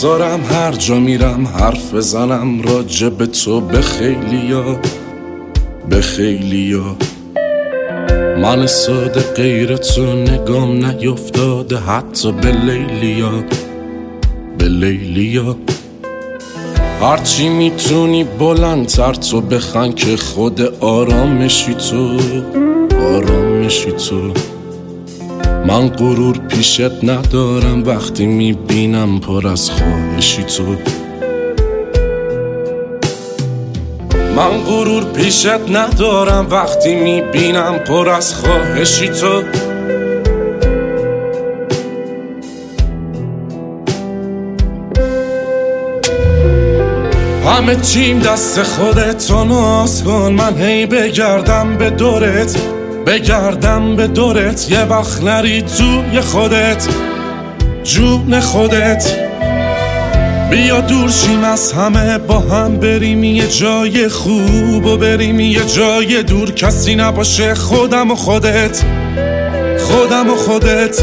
بگذارم هر جا میرم حرف بزنم راجع به تو به خیلیا، به خیلیا. من ساده غیر تو نگام نیفتاده حتی به لیلیا، به لیلیا. هرچی میتونی بلندتر تو بخن که خود آرامشی تو، آرامشی تو. من غرور پیشت ندارم وقتی میبینم پر از خواهشی تو. من غرور پیشت ندارم وقتی میبینم پر از خواهشی تو. همه چیم دست خودت تو ناز کن، من هی بگردم به دورت، بگردم به دورت. یه وقت نری توی خودت، جون خودت. بیا دور شیم از همه، با هم بریم یه جای خوب و بریم یه جای دور. کسی نباشه خودم و خودت، خودم و خودت.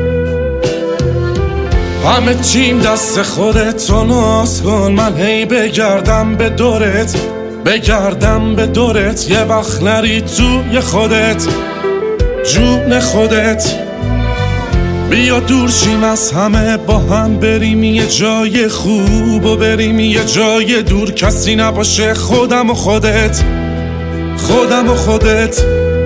همه چیم دست خودت تو ناز کن، من هی بگردم به دورت، بگردم به دورت. یه وقت نری توی خودت، جون خودت. بیا دور شیم از همه، با هم بریم یه جای خوب و بریم یه جای دور. کسی نباشه خودم و خودت، خودم و خودت.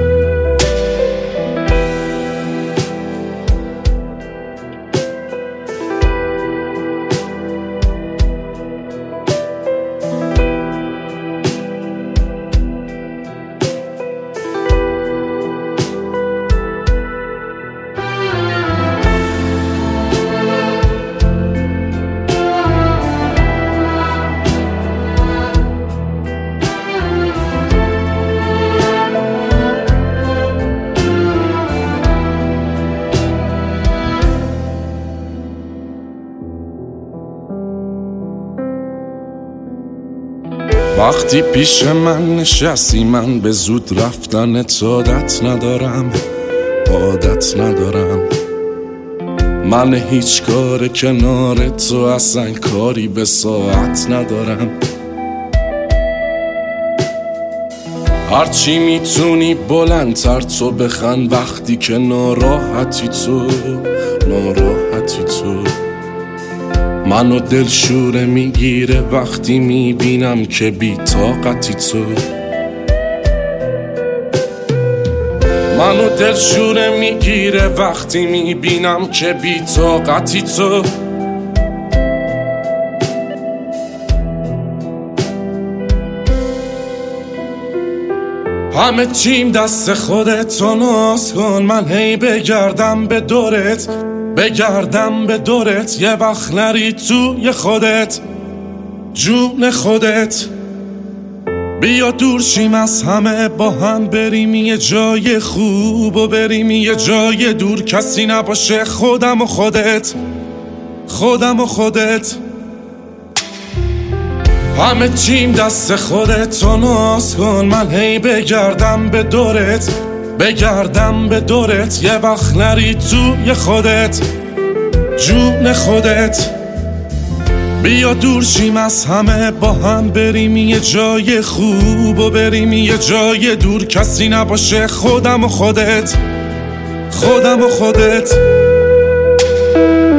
وقتی پیش من نشستی من به زود رفتنت عادت ندارم، عادت ندارم. من هیچ کار کنار تو اصلا کاری به ساعت ندارم. هرچی میتونی بلندتر تو بخن وقتی که ناراحتی تو، ناراحتی تو. منو دلشوره میگیره وقتی میبینم که بی طاقتی تو. منو دلشوره میگیره وقتی میبینم که بی طاقتی تو. همه چیم دست خودت تو ناز کن، من هی بگردم به دورت، بگردم به دورت. یه وقت نری توی خودت، جون خودت. بیا دور شیم از همه، با هم بریم یه جای خوب و بریم یه جای دور. کسی نباشه خودم و خودت، خودم و خودت. همه چیم دست خودت تو ناز کن، من هی بگردم به دورت، بگردم به دورت. یه وقت نری توی خودت، جون خودت. بیا دور شیم از همه، با هم بریم یه جای خوب و بریم یه جای دور. کسی نباشه خودم و خودت، خودم و خودت.